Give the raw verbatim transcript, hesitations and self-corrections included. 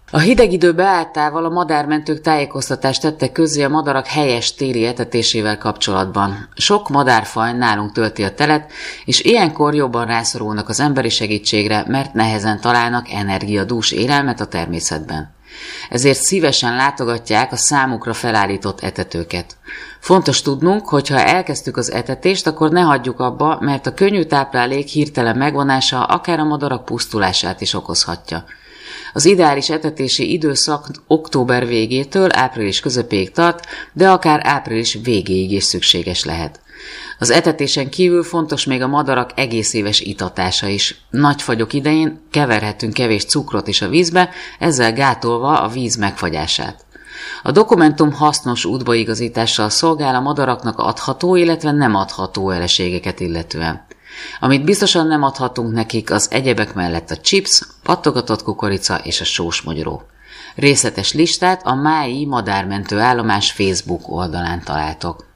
A hideg idő beálltával a madármentők tájékoztatást tettek közzé a madarak helyes téli etetésével kapcsolatban. Sok madárfaj nálunk tölti a telet, és ilyenkor jobban rászorulnak az emberi segítségre, mert nehezen találnak energiadús élelmet a természetben. Ezért szívesen látogatják a számukra felállított etetőket. Fontos tudnunk, hogy ha elkezdtük az etetést, akkor ne hagyjuk abba, mert a könnyű táplálék hirtelen megvonása akár a madarak pusztulását is okozhatja. Az ideális etetési időszak október végétől április közepéig tart, de akár április végéig is szükséges lehet. Az etetésen kívül fontos még a madarak egész éves itatása is. Nagy fagyok idején keverhetünk kevés cukrot is a vízbe, ezzel gátolva a víz megfagyását. A dokumentum hasznos útbaigazítással szolgál a madaraknak adható, illetve nem adható eleségeket illetően. Amit biztosan nem adhatunk nekik, az egyebek mellett a chips, pattogatott kukorica és a sósmogyoró. Részletes listát a Mályi Madármentő Állomás Facebook oldalán találtok.